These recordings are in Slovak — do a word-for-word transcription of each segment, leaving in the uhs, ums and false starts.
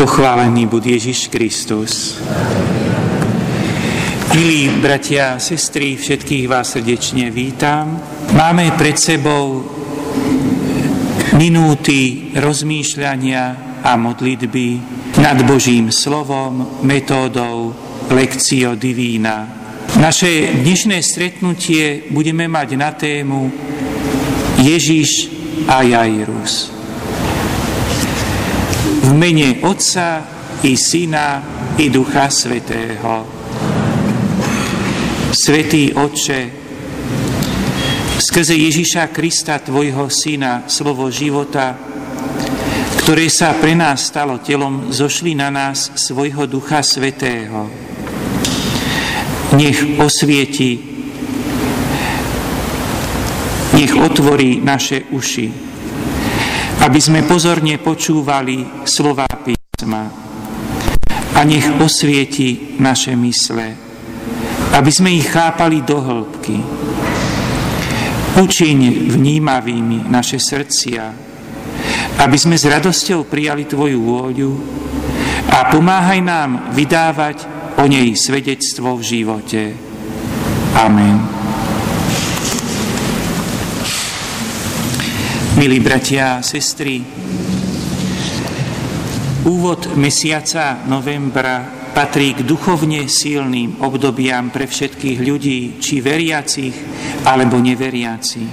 Pochválený buď Ježiš Kristus. Milí bratia a sestry, všetkých vás srdečne vítam. Máme pred sebou minúty rozmýšľania a modlitby nad Božím slovom, metódou Lectio Divina. Naše dnešné stretnutie budeme mať na tému Ježiš a Jairus. V mene Otca i Syna i Ducha Svätého. Svätý Otče, skrze Ježiša Krista, Tvojho Syna, slovo života, ktoré sa pre nás stalo telom, zošli na nás svojho Ducha Svätého. Nech osvieti, nech otvorí naše uši, aby sme pozorne počúvali slová písma, a nech osvieti naše mysle, aby sme ich chápali do hĺbky. Učiň vnímavými naše srdcia, aby sme s radosťou prijali Tvoju vôľu, a pomáhaj nám vydávať o nej svedectvo v živote. Amen. Milí bratia a sestry, úvod mesiaca novembra patrí k duchovne silným obdobiam pre všetkých ľudí, či veriacich, alebo neveriacich.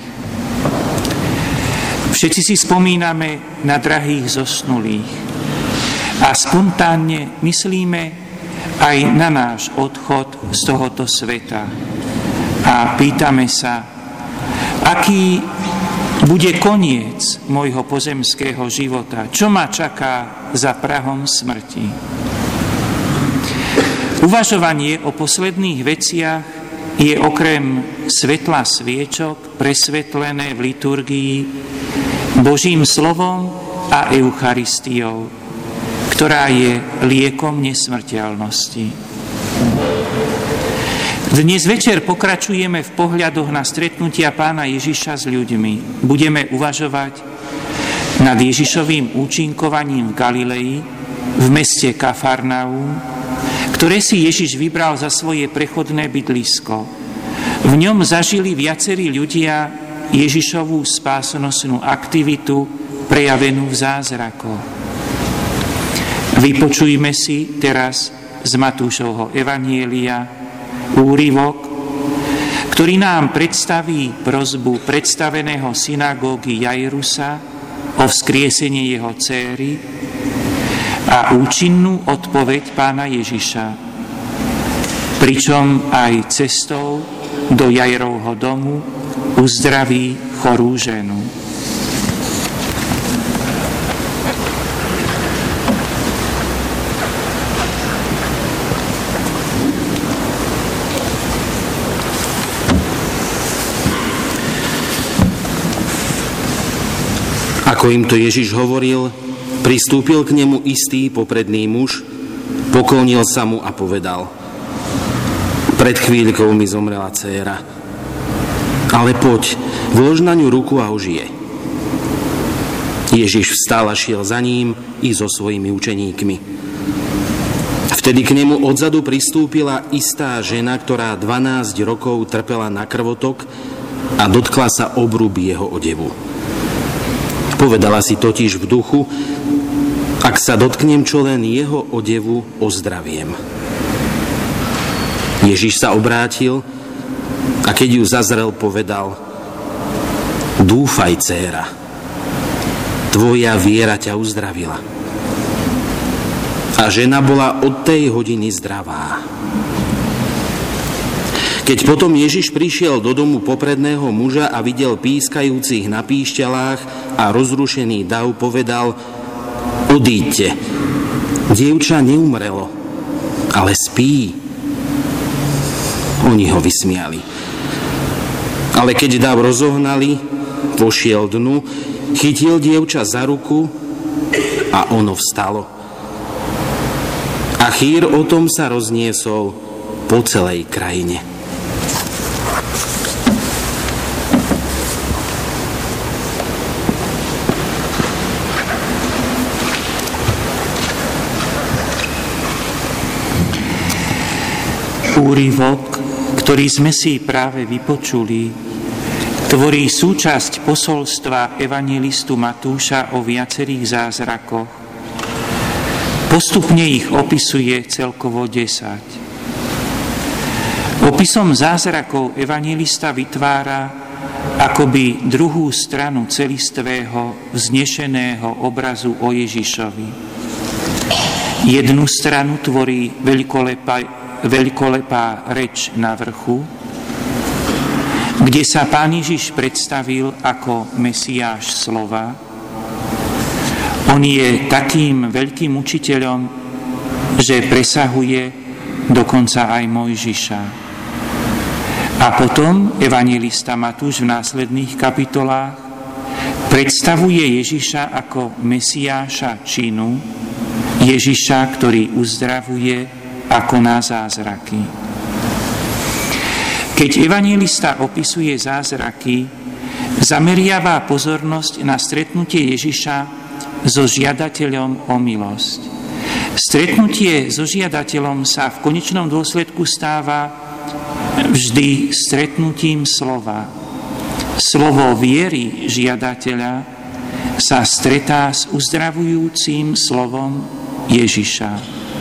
Všetci si spomíname na drahých zosnulých a spontánne myslíme aj na náš odchod z tohoto sveta. A pýtame sa, aký bude koniec môjho pozemského života, čo ma čaká za prahom smrti. Uvažovanie o posledných veciach je okrem svetla sviečok presvetlené v liturgii Božím slovom a Eucharistiou, ktorá je liekom nesmrteľnosti. Dnes večer pokračujeme v pohľadoch na stretnutia Pána Ježiša s ľuďmi. Budeme uvažovať nad Ježišovým účinkovaním v Galilei, v meste Kafarnaum, ktoré si Ježiš vybral za svoje prechodné bydlisko. V ňom zažili viacerí ľudia Ježišovú spásonosnú aktivitu prejavenú v zázrakoch. Vypočujme si teraz z Matúšovho evanjelia úryvok, ktorý nám predstaví prosbu predstaveného synagógy Jairusa o vzkriesenie jeho dcéry a účinnú odpoveď Pána Ježiša, pričom aj cestou do Jairovho domu uzdraví chorú ženu. Ako im to Ježiš hovoril, pristúpil k nemu istý popredný muž, poklonil sa mu a povedal: Pred chvíľkou mi zomrela dcéra, ale poď, vlož na ňu ruku a ožije. Ježiš vstal a šiel za ním i so svojimi učeníkmi. Vtedy k nemu odzadu pristúpila istá žena, ktorá dvanásť rokov trpela na krvotok a dotkla sa obrub jeho odevu. Povedala si totiž v duchu: ak sa dotknem čo len jeho odevu, ozdraviem. Ježiš sa obrátil a keď ju zazrel, povedal: Dúfaj, dcéra, tvoja viera ťa uzdravila. A žena bola od tej hodiny zdravá. Keď potom Ježiš prišiel do domu popredného muža a videl pískajúcich na píšťalách a rozrušený dav, povedal: Odíďte, dievča neumrelo, ale spí. Oni ho vysmiali. Ale keď dav rozohnali, vošiel dnu, chytil dievča za ruku a ono vstalo. A chýr o tom sa rozniesol po celej krajine. Úryvok, ktorý sme si práve vypočuli, tvorí súčasť posolstva evanjelistu Matúša o viacerých zázrakoch. Postupne ich opisuje celkovo desať. Opisom zázrakov evanjelista vytvára akoby druhú stranu celistvého, vznešeného obrazu o Ježišovi. Jednu stranu tvorí veľkolepá, veľkolepá reč na vrchu, kde sa Pán Ježiš predstavil ako Mesiáš slova. On je takým veľkým učiteľom, že presahuje dokonca aj Mojžiša. A potom evanjelista Matúš v následných kapitolách predstavuje Ježiša ako Mesiáša činu, Ježiša, ktorý uzdravuje a koná zázraky. Keď evanjelista opisuje zázraky, zameriava pozornosť na stretnutie Ježiša so žiadateľom o milosť. Stretnutie so žiadateľom sa v konečnom dôsledku stáva vždy stretnutím slova. Slovo viery žiadateľa sa stretá s uzdravujúcim slovom Ježiša.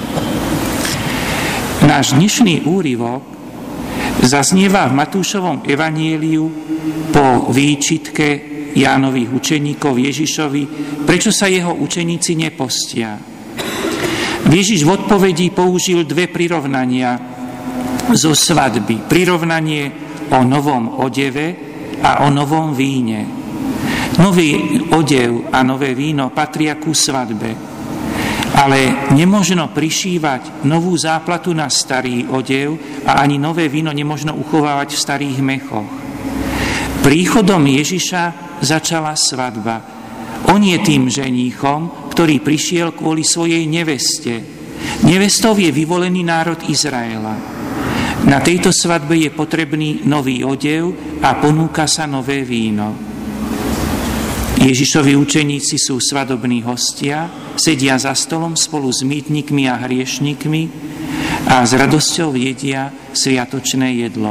Náš dnešný úryvok zaznieva v Matúšovom evanjeliu po výčitke Jánových učeníkov Ježišovi, prečo sa jeho učeníci nepostia. Ježiš v odpovedi použil dve prirovnania zo svadby. Prirovnanie o novom odeve a o novom víne. Nový odev a nové víno patria ku svadbe, ale nemožno prišívať novú záplatu na starý odev a ani nové víno nemožno uchovávať v starých mechoch. Príchodom Ježiša začala svadba. On je tým ženíchom, ktorý prišiel kvôli svojej neveste. Nevestou je vyvolený národ Izraela. Na tejto svadbe je potrebný nový odev a ponúka sa nové víno. Ježišovi učeníci sú svadobní hostia, sedia za stolom spolu s mýtnikmi a hriešnikmi a s radosťou jedia sviatočné jedlo.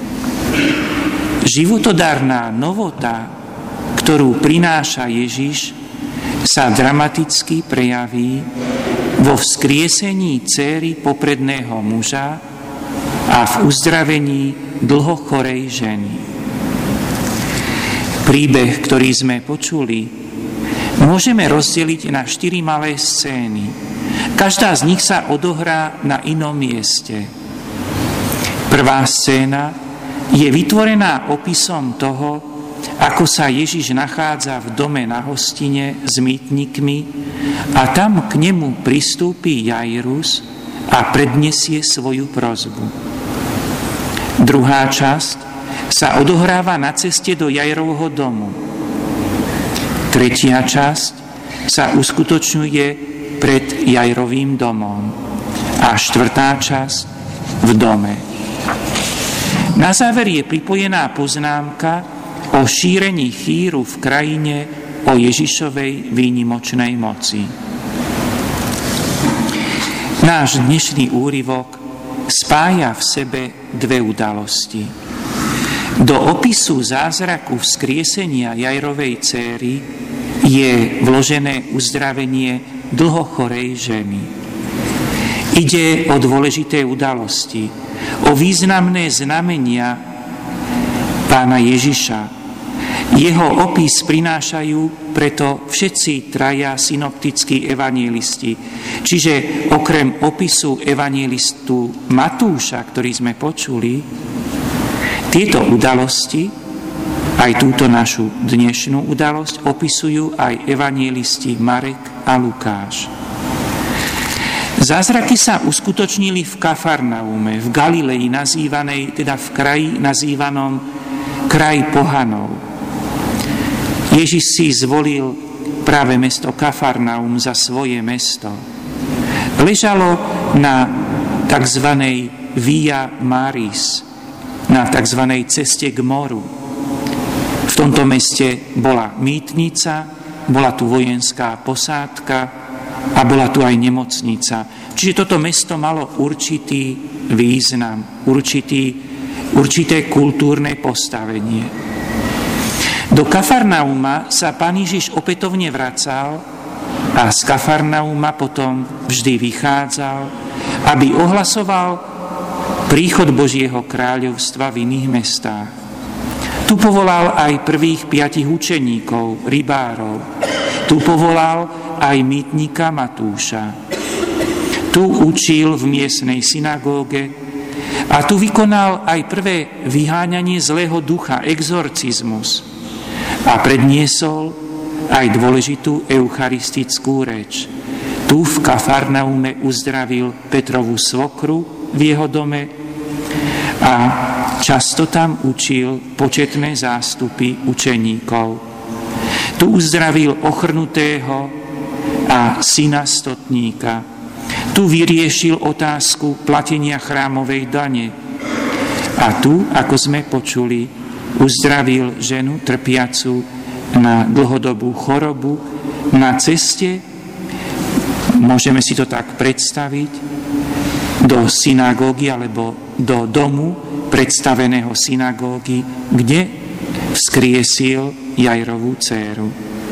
Životodárna novota, ktorú prináša Ježiš, sa dramaticky prejaví vo vzkriesení dcéry popredného muža a v uzdravení dlhochorej ženy. Príbeh, ktorý sme počuli, môžeme rozdeliť na štyri malé scény. Každá z nich sa odohrá na inom mieste. Prvá scéna je vytvorená opisom toho, ako sa Ježiš nachádza v dome na hostine s mýtnikmi a tam k nemu pristúpi Jairus a predniesie svoju prosbu. Druhá časť sa odohráva na ceste do Jairovho domu. Tretia časť sa uskutočňuje pred Jairovým domom a štvrtá časť v dome. Na záver je pripojená poznámka o šírení chýru v krajine, o Ježišovej výnimočnej moci. Náš dnešný úryvok spája v sebe dve udalosti. Do opisu zázraku vzkriesenia Jairovej dcéry je vložené uzdravenie dlhochorej ženy. Ide o dôležité udalosti, o významné znamenia Pána Ježiša. Jeho opis prinášajú preto všetci traja synoptickí evanjelisti. Čiže okrem opisu evanjelistu Matúša, ktorý sme počuli, tieto udalosti, aj túto našu dnešnú udalosť, opisujú aj evanjelisti Marek a Lukáš. Zázraky sa uskutočnili v Kafarnaume, v Galilei nazývanej, teda v kraji nazývanom kraj pohanov. Ježiš si zvolil práve mesto Kafarnaum za svoje mesto. Ležalo na tzv. Via Maris, na tzv. Ceste k moru. V tomto meste bola mýtnica, bola tu vojenská posádka a bola tu aj nemocnica. Čiže toto mesto malo určitý význam, určitý, určité kultúrne postavenie. Do Kafarnauma sa Pán Ježiš opätovne vracal a z Kafarnauma potom vždy vychádzal, aby ohlasoval príchod Božieho kráľovstva v iných mestách. Tu povolal aj prvých piatich učeníkov, rybárov. Tu povolal aj mýtnika Matúša. Tu učil v miestnej synagóge a tu vykonal aj prvé vyháňanie zlého ducha, exorcizmus. A predniesol aj dôležitú eucharistickú reč. Tu v Kafarnaume uzdravil Petrovú svokru v jeho dome a často tam učil početné zástupy učeníkov. Tu uzdravil ochrnutého a syna stotníka. Tu vyriešil otázku platenia chrámovej dane. A tu, ako sme počuli, uzdravil ženu trpiacu na dlhodobú chorobu na ceste, môžeme si to tak predstaviť, do synagógy alebo do domu predstaveného synagógy, kde vzkriesil Jairovú dcéru.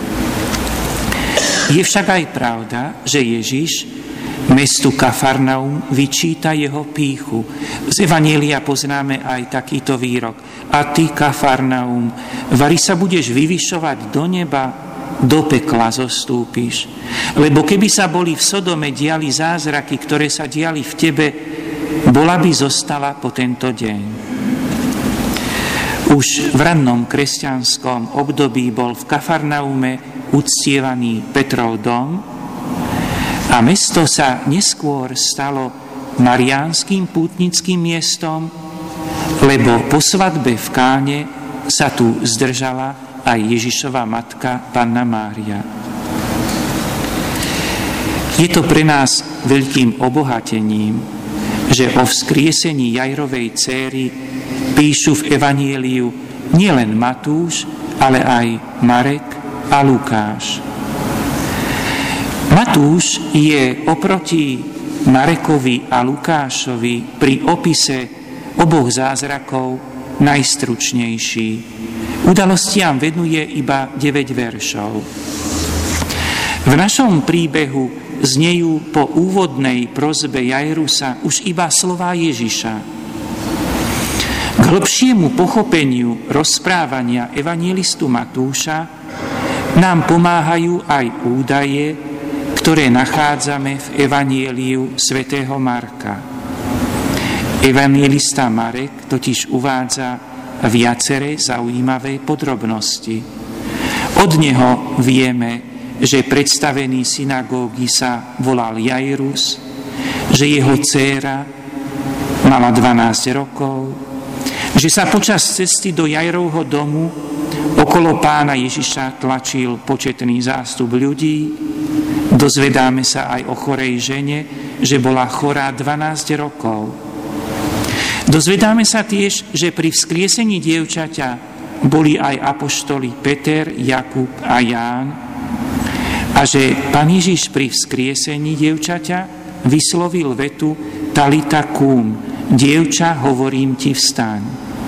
Je však aj pravda, že Ježiš mestu Kafarnaum vyčíta jeho pýchu. Z Evanjelia poznáme aj takýto výrok. A ty, Kafarnaum, vari sa budeš vyvyšovať do neba, do pekla zostúpiš. Lebo keby sa boli v Sodome diali zázraky, ktoré sa diali v tebe, bola by zostala po tento deň. Už v rannom kresťanskom období bol v Kafarnaume uctievaný Petrov dom a mesto sa neskôr stalo mariánskym pútnickým miestom, lebo po svadbe v Káne sa tu zdržala aj Ježišova matka, Panna Mária. Je to pre nás veľkým obohatením, že o vzkriesení Jairovej dcéry píšu v Evanjeliu nielen Matúš, ale aj Marek a Lukáš. Matúš je oproti Marekovi a Lukášovi pri opise oboch zázrakov najstručnejší. Udalostiam venuje iba deväť veršov. V našom príbehu znejú po úvodnej prosbe Jairusa už iba slová Ježiša. K hlbšiemu pochopeniu rozprávania evanjelistu Matúša nám pomáhajú aj údaje, ktoré nachádzame v Evanjeliu svätého Marka. Evanjelista Marek totiž uvádza viaceré zaujímavé podrobnosti. Od neho vieme, že predstavený synagógy sa volal Jairus, že jeho dcéra mala dvanásť rokov, že sa počas cesty do Jairovho domu okolo Pána Ježiša tlačil početný zástup ľudí. Dozvedáme sa aj o chorej žene, že bola chorá dvanásť rokov. Dozvedáme sa tiež, že pri vzkriesení dievčaťa boli aj apoštoli Peter, Jakub a Ján a že Pán Ježiš pri vzkriesení dievčaťa vyslovil vetu Talita kum, dievča, hovorím ti, vstaň.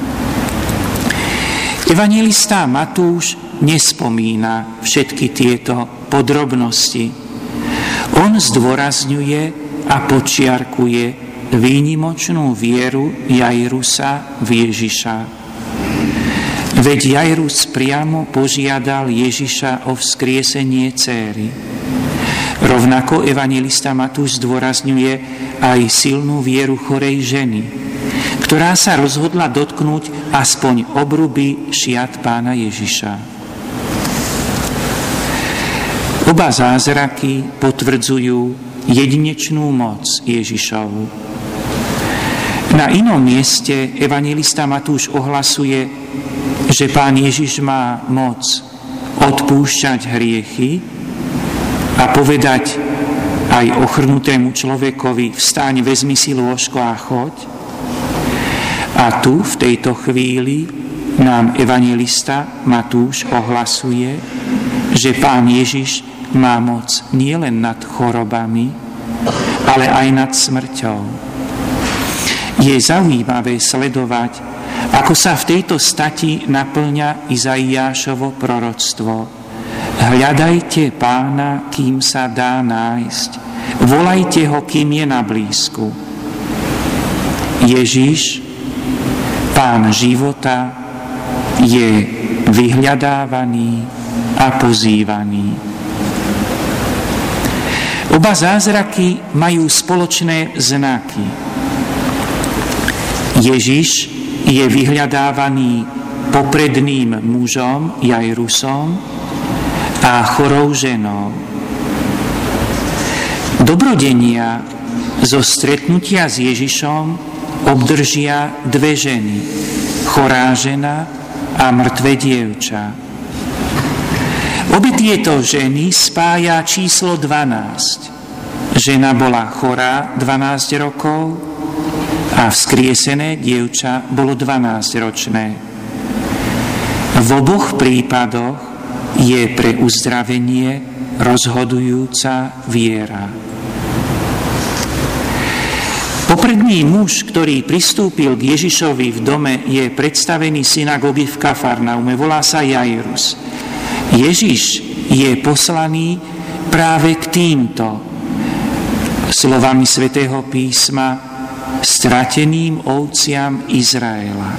Evanjelista Matúš nespomína všetky tieto podrobnosti. On zdôrazňuje a podčiarkuje výnimočnú vieru Jairusa v Ježiša. Veď Jairus priamo požiadal Ježiša o vzkriesenie dcéry. Rovnako evanjelista Matúš zdôrazňuje aj silnú vieru chorej ženy, ktorá sa rozhodla dotknúť aspoň obruby šiat Pána Ježiša. Oba zázraky potvrdzujú jedinečnú moc Ježišovu. Na inom mieste evanjelista Matúš ohlasuje, že Pán Ježiš má moc odpúšťať hriechy a povedať aj ochrnutému človekovi vstaň, vezmi si lôžko a choď. A tu v tejto chvíli nám evanjelista Matúš ohlasuje, že Pán Ježiš má moc nielen nad chorobami, ale aj nad smrťou. Je zaujímavé sledovať, ako sa v tejto stati naplňa Izaiášovo proroctvo. Hľadajte Pána, kým sa dá nájsť. Volajte ho, kým je na blízku. Ježiš, Pán života, je vyhľadávaný a pozývaný. Oba zázraky majú spoločné znaky. Ježiš je vyhľadávaný popredným mužom Jairusom a chorou ženou. Dobrodenia zo stretnutia s Ježišom obdržia dve ženy, chorá žena a mŕtve dievča. Obe tieto ženy spája číslo dvanásť. Žena bola chorá dvanásť rokov a vzkriesené dievča bolo dvanásťročné. V oboch prípadoch je pre uzdravenie rozhodujúca viera. Popredný muž, ktorý pristúpil k Ježišovi v dome, je predstavený synagógy v Kafarnaume, volá sa Jairus. Ježiš je poslaný práve k týmto slovami svätého písma strateným ovciam Izraela.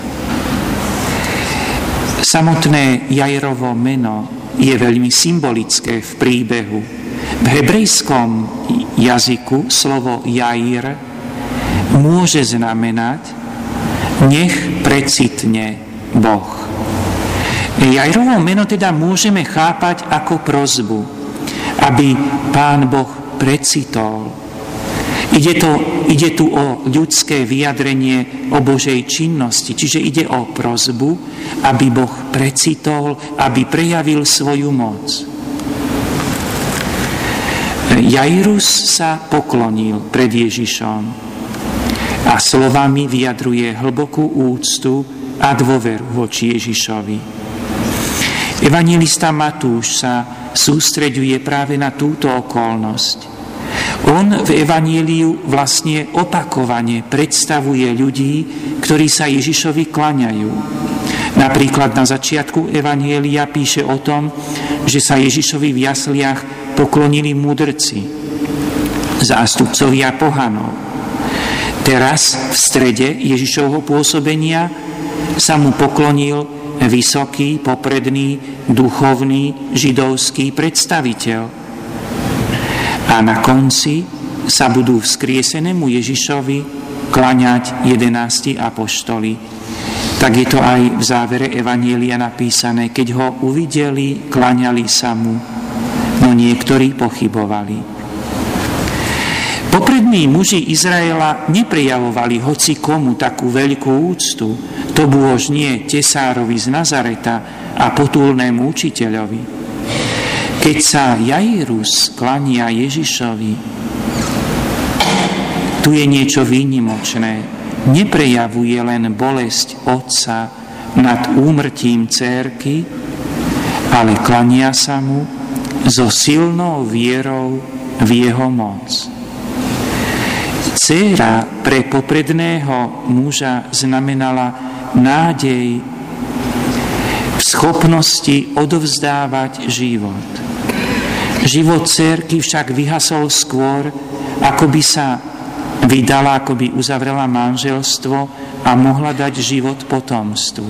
Samotné Jairovo meno je veľmi symbolické v príbehu. V hebrejskom jazyku slovo Jair môže znamenať nech precitne Boh. Jairovo meno teda môžeme chápať ako prosbu, aby Pán Boh precitol. Ide, to, ide tu o ľudské vyjadrenie o Božej činnosti, čiže ide o prosbu, aby Boh precitol, aby prejavil svoju moc. Jairus sa poklonil pred Ježišom a slovami vyjadruje hlbokú úctu a dôveru voči Ježišovi. Evanjelista Matúš sa sústreďuje práve na túto okolnosť. On v evanjeliu vlastne opakovane predstavuje ľudí, ktorí sa Ježišovi klaňajú. Napríklad na začiatku evanjelia píše o tom, že sa Ježišovi v jasliach poklonili mudrci, zástupcovia pohanov. Teraz v strede Ježišovho pôsobenia sa mu poklonil vysoký, popredný, duchovný židovský predstaviteľ. A na konci sa budú vzkriesenému Ježišovi klaňať jedenásti apoštoli. Tak je to aj v závere evanjelia napísané. Keď ho uvideli, klaňali sa mu, no niektorí pochybovali. Poprední muži Izraela neprejavovali hoci komu takú veľkú úctu. To bôž nie tesárovi z Nazareta a potulnému učiteľovi. Keď sa Jairus klania Ježišovi, tu je niečo výnimočné. Neprejavuje len bolesť otca nad úmrtím dcérky, ale klania sa mu so silnou vierou v jeho moc. Dcéra pre popredného muža znamenala nádej v schopnosti odovzdávať život. Život dcérky však vyhasol skôr, ako by sa vydala, ako by uzavrela manželstvo a mohla dať život potomstvu.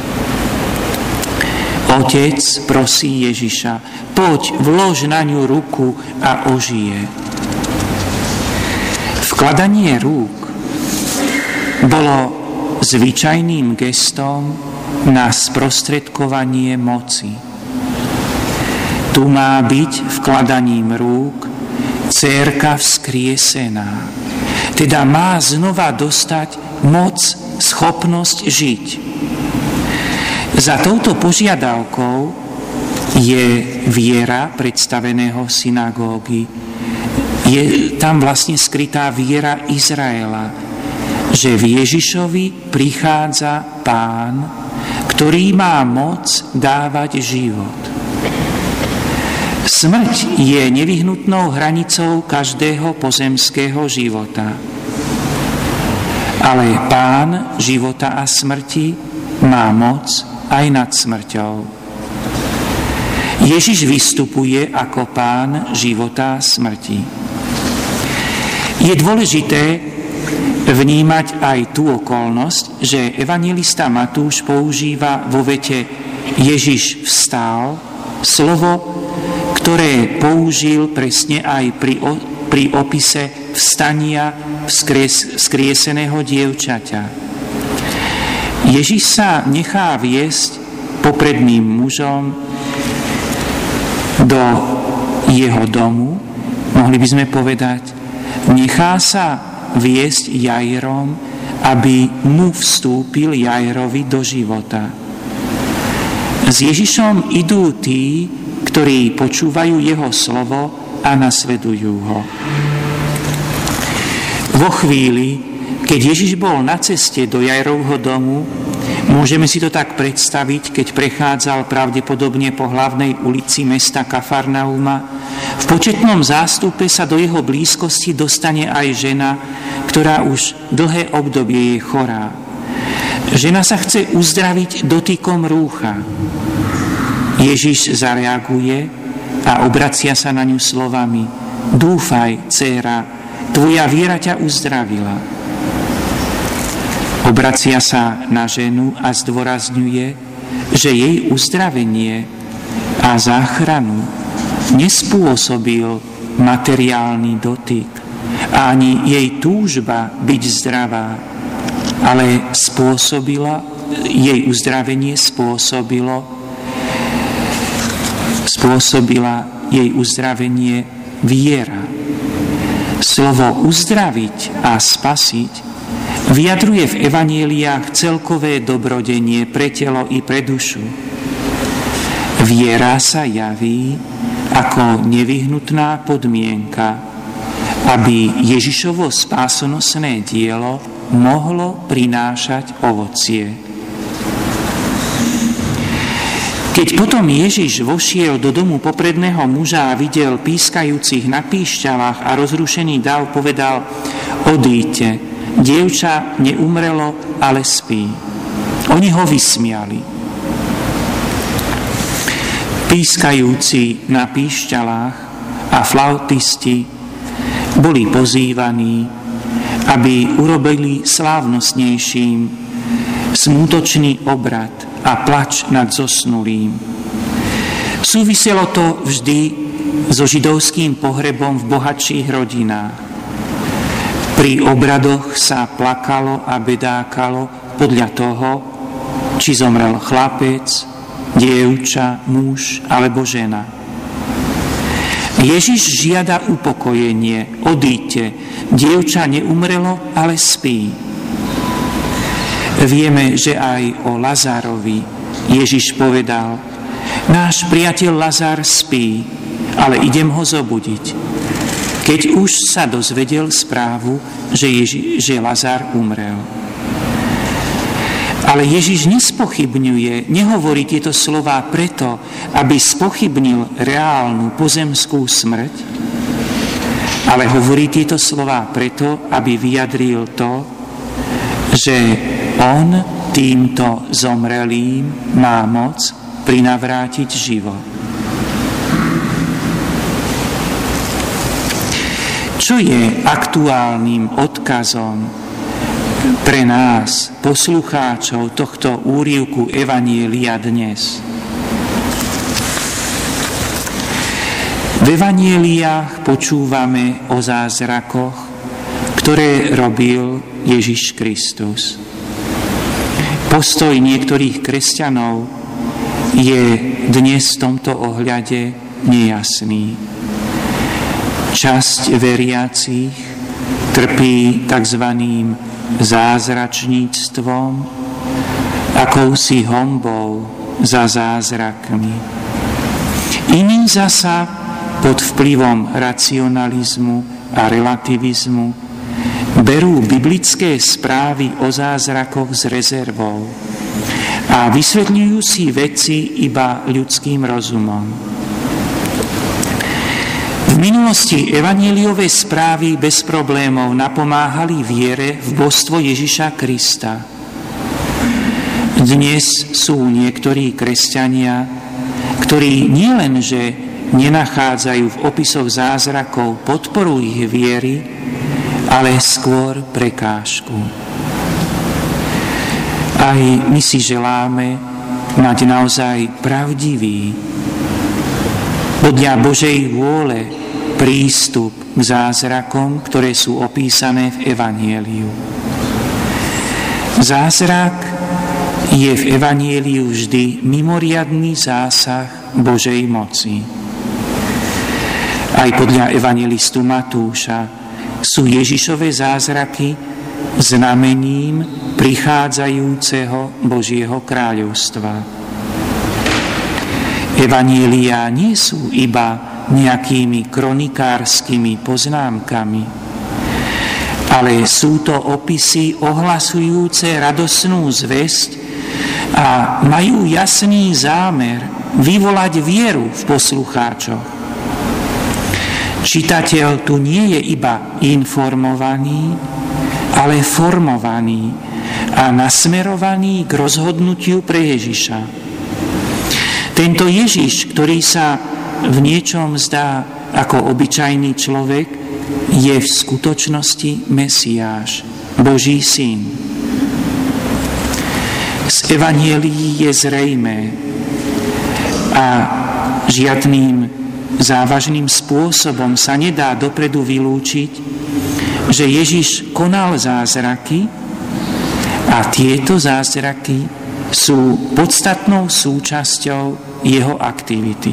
Otec prosí Ježiša, poď, vlož na ňu ruku a ožije. Vkladanie rúk bolo zvyčajným gestom na sprostredkovanie moci. Tu má byť vkladaním rúk dcérka vzkriesená. Teda má znova dostať moc, schopnosť žiť. Za touto požiadavkou je viera predstaveného synagógy. Je tam vlastne skrytá viera Izraela, že v Ježišovi prichádza Pán, ktorý má moc dávať život. Smrť je nevyhnutnou hranicou každého pozemského života. Ale Pán života a smrti má moc aj nad smrťou. Ježiš vystupuje ako Pán života a smrti. Je dôležité vnímať aj tú okolnosť, že evanjelista Matúš používa vo vete Ježiš vstal slovo, ktoré použil presne aj pri, pri opise vstania vzkries, vzkrieseného dievčaťa. Ježiš sa nechá viesť popredným mužom do jeho domu, mohli by sme povedať, nechá sa viesť Jairom, aby mu vstúpil Jairovi do života. S Ježišom idú tí, ktorí počúvajú jeho slovo a nasledujú ho. Vo chvíli, keď Ježiš bol na ceste do Jairovho domu, môžeme si to tak predstaviť, keď prechádzal pravdepodobne po hlavnej ulici mesta Kafarnauma, v početnom zástupe sa do jeho blízkosti dostane aj žena, ktorá už dlhé obdobie je chorá. Žena sa chce uzdraviť dotykom rúcha. Ježiš zareaguje a obracia sa na ňu slovami: Dúfaj, dcéra, tvoja viera ťa uzdravila. Obracia sa na ženu a zdôrazňuje, že jej uzdravenie a záchranu nespôsobil materiálny dotyk a ani jej túžba byť zdravá, ale spôsobila, jej uzdravenie spôsobilo spôsobila jej uzdravenie viera. Slovo uzdraviť a spasiť vyjadruje v evanjeliách celkové dobrodenie pre telo i pre dušu. Viera sa javí ako nevyhnutná podmienka, aby Ježišovo spásonosné dielo mohlo prinášať ovocie. Keď potom Ježiš vošiel do domu popredného muža a videl pískajúcich na píšťalách a rozrušený dav, povedal: Odíďte, dievča neumrelo, ale spí. Oni ho vysmiali. Pískajúci na píšťalách a flautisti boli pozývaní, aby urobili slávnostnejším smútočný obrad a plač nad zosnulým. Súviselo to vždy so židovským pohrebom v bohatších rodinách. Pri obradoch sa plakalo a bedákalo podľa toho, či zomrel chlapec, dievča, muž alebo žena. Ježiš žiada upokojenie: Odíďte, dievča neumrelo, ale spí. Vieme, že aj o Lazárovi Ježiš povedal: Náš priateľ Lazár spí, ale idem ho zobudiť. Keď už sa dozvedel správu, že, Ježi, že Lazár umrel. Ale Ježiš nespochybňuje, nehovorí tieto slová preto, aby spochybnil reálnu pozemskú smrť, ale hovorí tieto slová preto, aby vyjadril to, že on týmto zomrelým má moc prinavrátiť život. Čo je aktuálnym odkazom pre nás, poslucháčov tohto úryvku Evanjelia dnes? V Evanjeliách počúvame o zázrakoch, ktoré robil Ježiš Kristus. Postoj niektorých kresťanov je dnes v tomto ohľade nejasný. Časť veriacich trpí tzv. Zázračníctvom, akousi honbou za zázrakmi. Iní zasa pod vplyvom racionalizmu a relativizmu berú biblické správy o zázrakoch s rezervou a vysvetľujú si veci iba ľudským rozumom. V minulosti evanjeliové správy bez problémov napomáhali viere v božstvo Ježiša Krista. Dnes sú niektorí kresťania, ktorí nielenže nenachádzajú v opisoch zázrakov podporu ich viery, ale skôr prekážku. Aj my si želáme mať naozaj pravdivý, podľa Božej vôle prístup k zázrakom, ktoré sú opísané v evanjeliu. Zázrak je v evanjeliu vždy mimoriadny zásah Božej moci. Aj podľa evanjelistu Matúša sú Ježišove zázraky znamením prichádzajúceho Božieho kráľovstva. Evanjelia nie sú iba nejakými kronikárskymi poznámkami, ale sú to opisy ohlasujúce radosnú zvesť a majú jasný zámer vyvolať vieru v poslucháčoch. Čitateľ tu nie je iba informovaný, ale formovaný a nasmerovaný k rozhodnutiu pre Ježiša. Tento Ježiš, ktorý sa v niečom zdá ako obyčajný človek, je v skutočnosti Mesiáš, Boží syn. Z evanjelií je zrejmé a žiadnym závažným spôsobom sa nedá dopredu vylúčiť, že Ježiš konal zázraky a tieto zázraky sú podstatnou súčasťou jeho aktivity.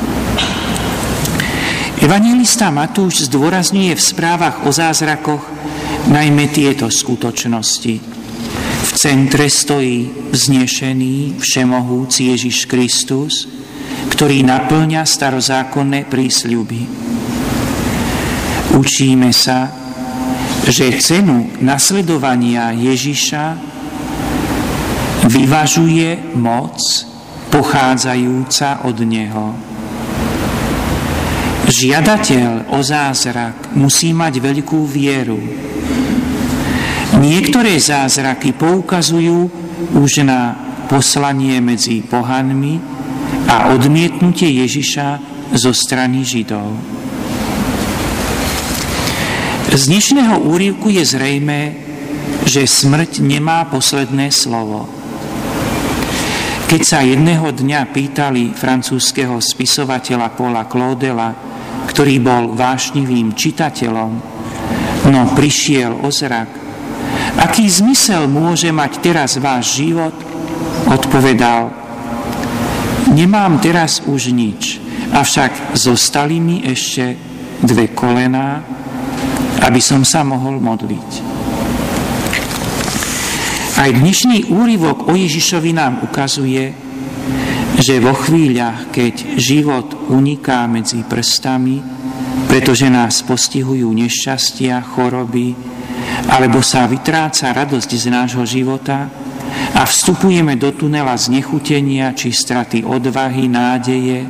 Evanjelista Matúš zdôrazňuje v správach o zázrakoch najmä tieto skutočnosti. V centre stojí vznešený, všemohúci Ježiš Kristus, ktorý naplňa starozákonné prísľuby. Učíme sa, že cenu nasledovania Ježiša vyvažuje moc pochádzajúca od Neho. Žiadateľ o zázrak musí mať veľkú vieru. Niektoré zázraky poukazujú už na poslanie medzi pohanmi a odmietnutie Ježiša zo strany Židov. Z dnešného úryvku je zrejmé, že smrť nemá posledné slovo. Keď sa jedného dňa pýtali francúzskeho spisovateľa Paula Claudela, ktorý bol vášnivým čitateľom, no prišiel o zrak, aký zmysel môže mať teraz váš život, odpovedal: nemám teraz už nič, avšak zostali mi ešte dve kolená, aby som sa mohol modliť. Aj dnešný úryvok o Ježišovi nám ukazuje, že vo chvíľach, keď život uniká medzi prstami, pretože nás postihujú nešťastia, choroby, alebo sa vytráca radosť z nášho života a vstupujeme do tunela znechutenia či straty odvahy, nádeje,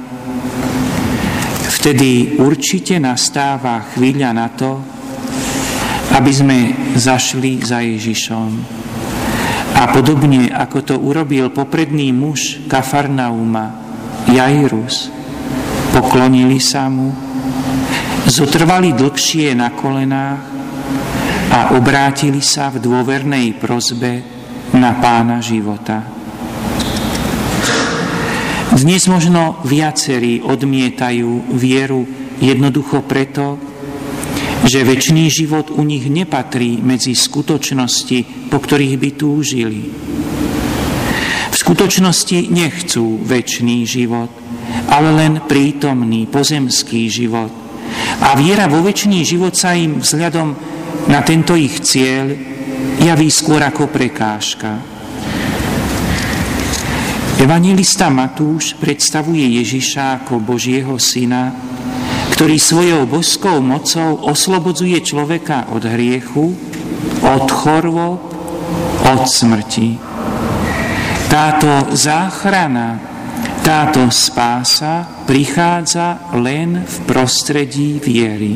vtedy určite nastáva chvíľa na to, aby sme zašli za Ježišom. A podobne, ako to urobil popredný muž Kafarnauma, Jairus, poklonili sa mu, zotrvali dlhšie na kolenách a obrátili sa v dôvernej prosbe na Pána života. Dnes možno viacerí odmietajú vieru jednoducho preto, že večný život u nich nepatrí medzi skutočnosti, po ktorých by túžili. V skutočnosti nechcú večný život, ale len prítomný pozemský život. A viera vo večný život sa im vzhľadom na tento ich cieľ javí skôr ako prekážka. Evanjelista Matúš predstavuje Ježiša ako Božieho syna, ktorý svojou božskou mocou oslobodzuje človeka od hriechu, od chorôb, od smrti. Táto záchrana Táto spása prichádza len v prostredí viery.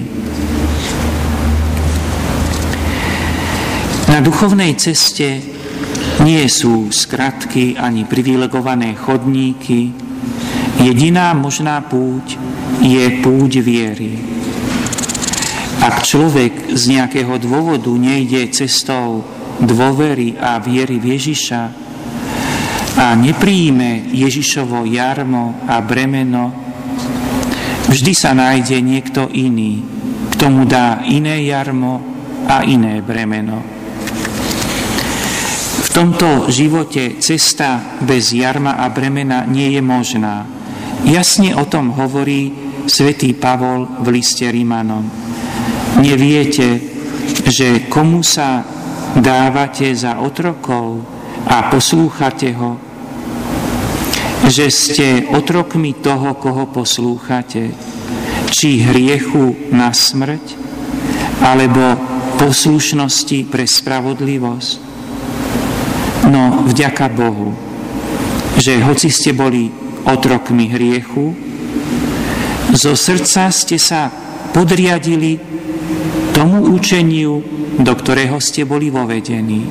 Na duchovnej ceste nie sú skratky ani privilegované chodníky. Jediná možná púť je púť viery. Ak človek z nejakého dôvodu nejde cestou dôvery a viery v Ježiša a nepríjme Ježišovo jarmo a bremeno, vždy sa nájde niekto iný, kto mu dá iné jarmo a iné bremeno. V tomto živote cesta bez jarma a bremena nie je možná. Jasne o tom hovorí svätý Pavol v liste Rimanom. Neviete, že komu sa dávate za otrokov a poslúchate ho, že ste otrokmi toho, koho poslúchate, či hriechu na smrť, alebo poslušnosti pre spravodlivosť. No vďaka Bohu, že hoci ste boli otrokmi hriechu, zo srdca ste sa podriadili tomu učeniu, do ktorého ste boli vovedení.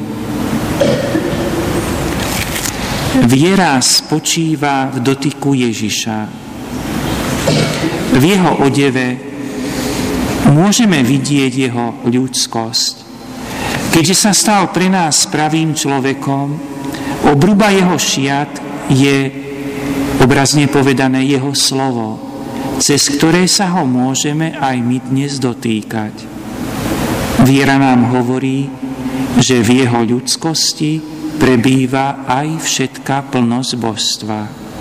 Viera spočíva v dotyku Ježiša. V jeho odeve môžeme vidieť jeho ľudskosť. Keďže sa stal pre nás pravým človekom, obruba jeho šiat je, obrazne povedané, jeho slovo, cez ktoré sa ho môžeme aj my dnes dotýkať. Viera nám hovorí, že v jeho ľudskosti prebýva aj všetká plnosť božstva.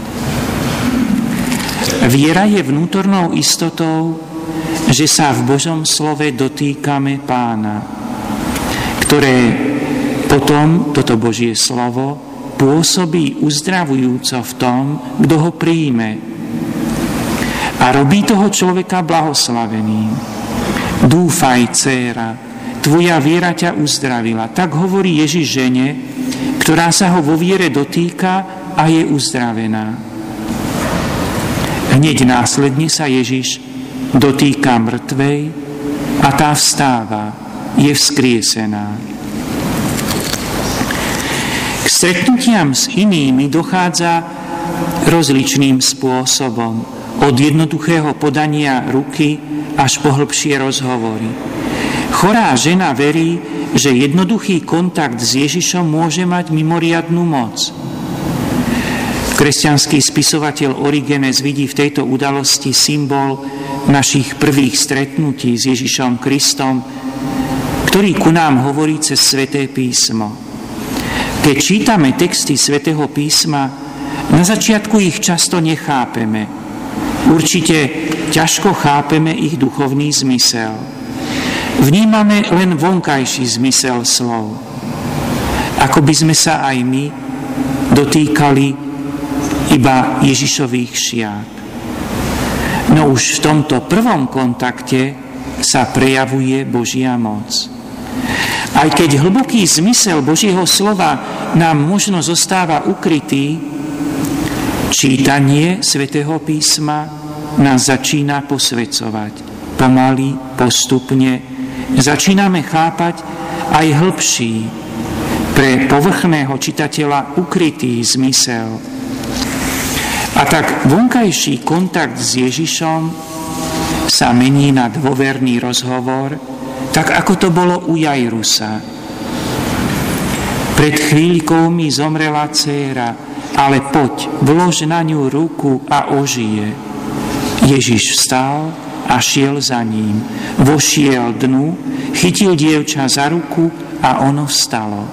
Viera je vnútornou istotou, že sa v Božom slove dotýkame Pána, ktoré potom, toto Božie slovo, pôsobí uzdravujúco v tom, kto ho príjme a robí toho človeka blahoslaveným. Dúfaj, dcéra, tvoja viera ťa uzdravila. Tak hovorí Ježiš žene, ktorá sa ho vo viere dotýka a je uzdravená. Hneď následne sa Ježiš dotýka mŕtvej a tá vstáva, je vzkriesená. K stretnutiam s inými dochádza rozličným spôsobom, od jednoduchého podania ruky až po hlbšie rozhovory. Chorá žena verí, že jednoduchý kontakt s Ježišom môže mať mimoriadnu moc. Kresťanský spisovateľ Origenes vidí v tejto udalosti symbol našich prvých stretnutí s Ježišom Kristom, ktorý ku nám hovorí cez Sväté písmo. Keď čítame texty Svätého písma, na začiatku ich často nechápeme. Určite ťažko chápeme ich duchovný zmysel. Vnímame len vonkajší zmysel slov. Ako by sme sa aj my dotýkali iba Ježišových šiat. No už v tomto prvom kontakte sa prejavuje Božia moc. Aj keď hlboký zmysel Božieho slova nám možno zostáva ukrytý, čítanie Svätého písma nás začína posväcovať. Pomaly, postupne začíname chápať aj hĺbší, pre povrchného čitateľa ukrytý zmysel. A tak vonkajší kontakt s Ježišom sa mení na dôverný rozhovor, tak ako to bolo u Jairusa. Pred chvíľkou mi zomrela dcéra, ale poď, vlož na ňu ruku a ožije. Ježiš vstal a šiel za ním. Vošiel dnu, chytil dievča za ruku a ono vstalo.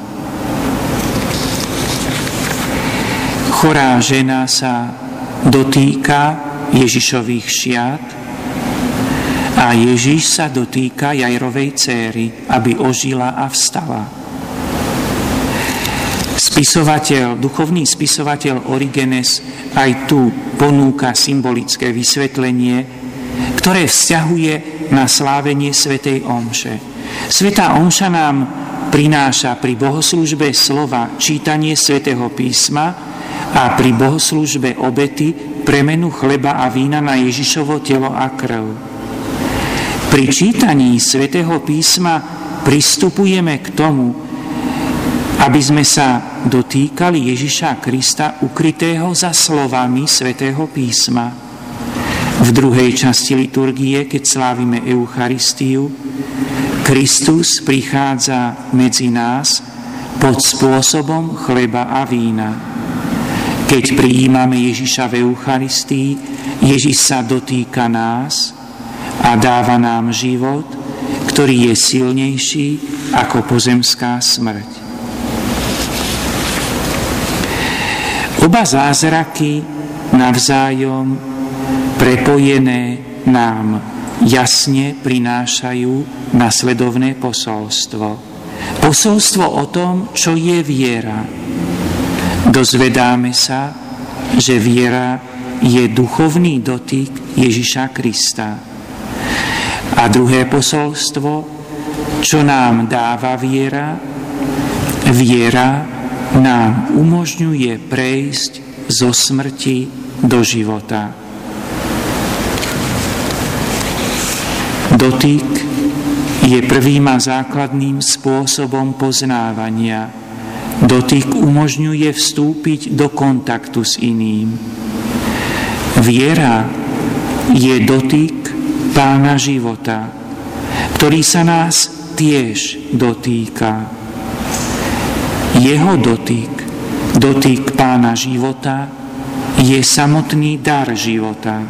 Chorá žena sa dotýka Ježišových šiat a Ježiš sa dotýka Jairovej dcéry, aby ožila a vstala. Spisovateľ, duchovný spisovateľ Origenes aj tu ponúka symbolické vysvetlenie, ktoré vzťahuje na slávenie svätej omše. Svätá omša nám prináša pri bohoslúžbe slova čítanie Svätého písma a pri bohoslúžbe obety premenu chleba a vína na Ježišovo telo a krv. Pri čítaní Svätého písma pristupujeme k tomu, aby sme sa dotýkali Ježiša Krista ukrytého za slovami Svätého písma. V druhej časti liturgie, keď slávime Eucharistiu, Kristus prichádza medzi nás pod spôsobom chleba a vína. Keď prijímame Ježiša v Eucharistii, Ježiš sa dotýka nás a dáva nám život, ktorý je silnejší ako pozemská smrť. Oba zázraky navzájom prepojené nám jasne prinášajú nasledovné posolstvo. Posolstvo o tom, čo je viera. Dozvedáme sa, že viera je duchovný dotyk Ježiša Krista. A druhé posolstvo, čo nám dáva viera, viera nám umožňuje prejsť zo smrti do života. Dotyk je prvým a základným spôsobom poznávania. Dotyk umožňuje vstúpiť do kontaktu s iným. Viera je dotyk Pána života, ktorý sa nás tiež dotýka. Jeho dotyk, dotyk Pána života, je samotný dar života.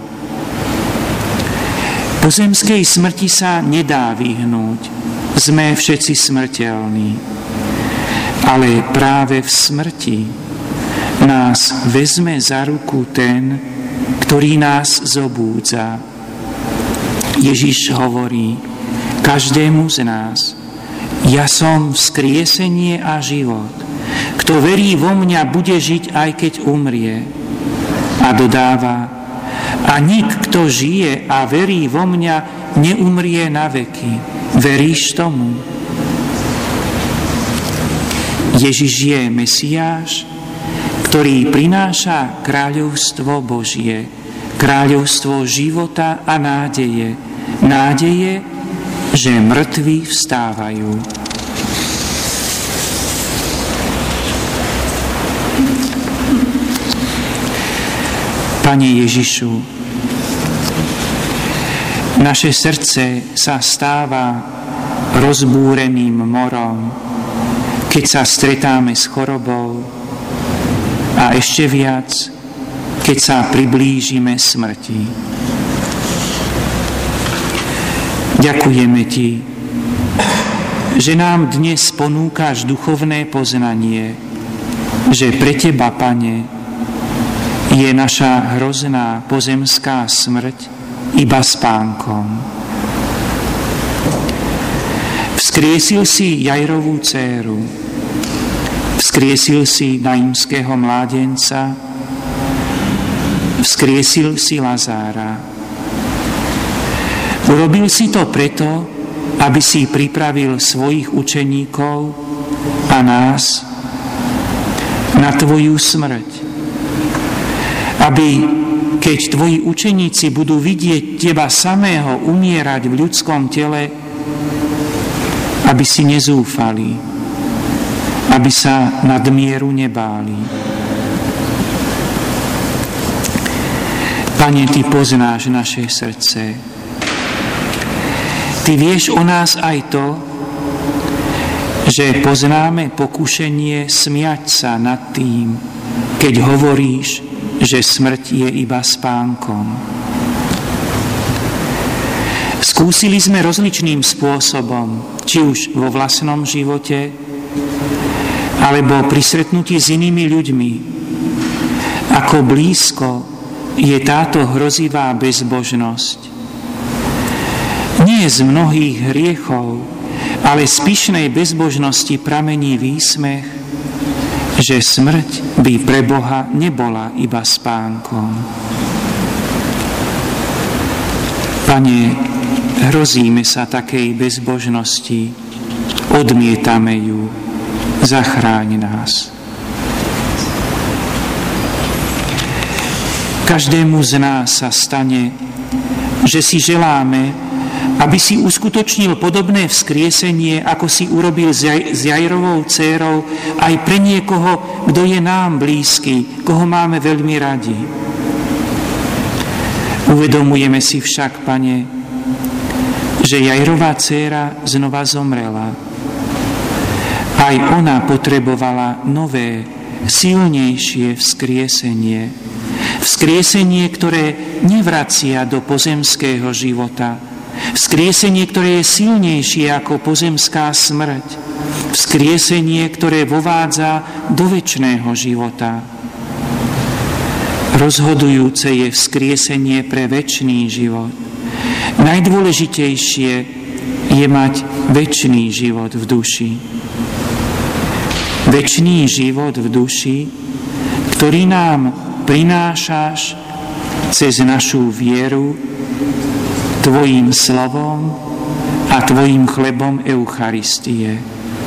Pozemskej smrti sa nedá vyhnúť. Sme všetci smrteľní. Ale práve v smrti nás vezme za ruku ten, ktorý nás zobúdza. Ježiš hovorí každému z nás: ja som vzkriesenie a život. Kto verí vo mňa, bude žiť, aj keď umrie. A dodáva: a nik, kto žije a verí vo mňa, neumrie na veky. Veríš tomu? Ježiš je Mesiáš, ktorý prináša kráľovstvo Božie, kráľovstvo života a nádeje. Nádeje, že mŕtvi vstávajú. Pane Ježišu, naše srdce sa stáva rozbúreným morom, keď sa stretáme s chorobou, a ešte viac, keď sa priblížime smrti. Ďakujeme Ti, že nám dnes ponúkaš duchovné poznanie, že pre Teba, Pane, je naša hrozná pozemská smrť iba spánkom. Vzkriesil si Jairovú dcéru, vzkriesil si naimského mládenca, vzkriesil si Lazára. Urobil si to preto, aby si pripravil svojich učeníkov a nás na Tvoju smrť. Aby, keď Tvoji učeníci budú vidieť Teba samého umierať v ľudskom tele, aby si nezúfali, aby sa nadmieru nebáli. Pane, Ty poznáš naše srdce. Ty vieš o nás aj to, že poznáme pokušenie smiať sa nad tým, keď hovoríš, že smrť je iba spánkom. Skúsili sme rozličným spôsobom, či už vo vlastnom živote, alebo pri stretnutí s inými ľuďmi, ako blízko je táto hrozivá bezbožnosť. Nie z mnohých hriechov, ale z pyšnej bezbožnosti pramení výsmech, že smrť by pre Boha nebola iba spánkom. Pane, hrozíme sa takej bezbožnosti, odmietame ju, zachráň nás. každému z nás sa stane, že si želáme, aby si uskutočnil podobné vzkriesenie, ako si urobil s Jairovou dcérou, aj pre niekoho, kto je nám blízky, koho máme veľmi radi. Uvedomujeme si však, Pane, že Jairová dcéra znova zomrela. Aj ona potrebovala nové, silnejšie vzkriesenie. Vzkriesenie, ktoré nevracia do pozemského života. Vzkriesenie, ktoré je silnejšie ako pozemská smrť. Vzkriesenie, ktoré vovádza do večného života. Rozhodujúce je vzkriesenie pre večný život. Najdôležitejšie je mať večný život v duši. Večný život v duši, ktorý nám prinášaš cez našu vieru Tvojím slovom a Tvojím chlebom Eucharistie.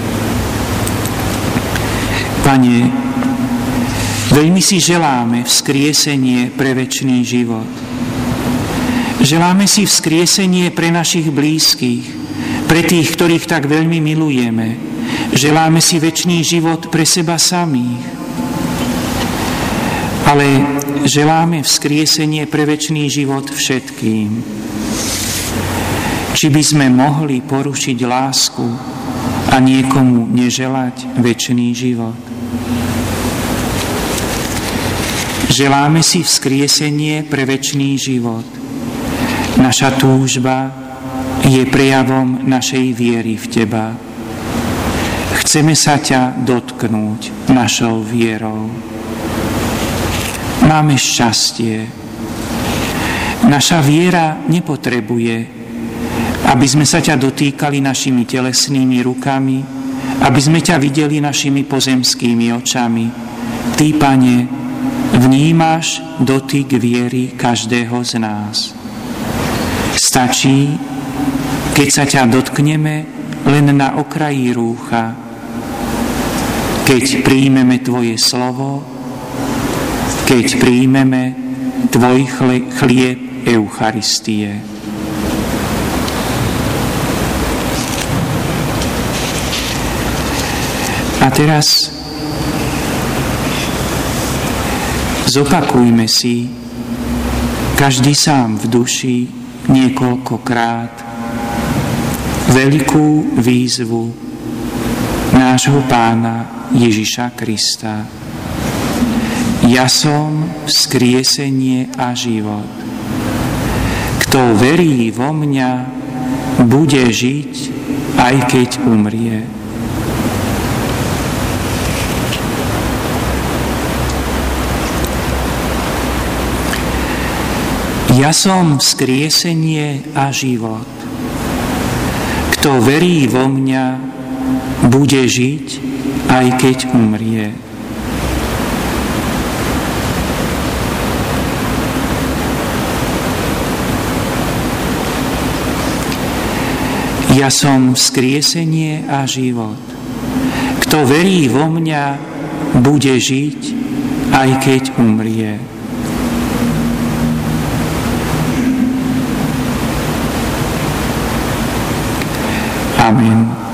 Pane, veľmi si želáme vzkriesenie pre večný život. Želáme si vzkriesenie pre našich blízkych, pre tých, ktorých tak veľmi milujeme. Želáme si večný život pre seba samých. Ale želáme vzkriesenie pre večný život všetkým. Či by sme mohli porušiť lásku a niekomu neželať večný život? Želáme si vzkriesenie pre večný život. Naša túžba je prejavom našej viery v Teba. Chceme sa ťa dotknúť našou vierou. Máme šťastie. Naša viera nepotrebuje, aby sme sa ťa dotýkali našimi telesnými rukami, aby sme ťa videli našimi pozemskými očami. Ty, Pane, vnímaš dotyk viery každého z nás. Stačí, keď sa ťa dotkneme len na okraji rúcha, keď príjmeme Tvoje slovo, keď príjmeme Tvoj chlieb Eucharistie. A teraz zopakujme si každý sám v duši niekoľkokrát veľkú výzvu nášho Pána Ježiša Krista. Ja som vzkriesenie a život. Kto verí vo mňa, bude žiť, aj keď umrie. Ja som vzkriesenie a život. Kto verí vo mňa, bude žiť, aj keď umrie. Ja som vzkriesenie a život. Kto verí vo mňa, bude žiť, aj keď umrie. Amen.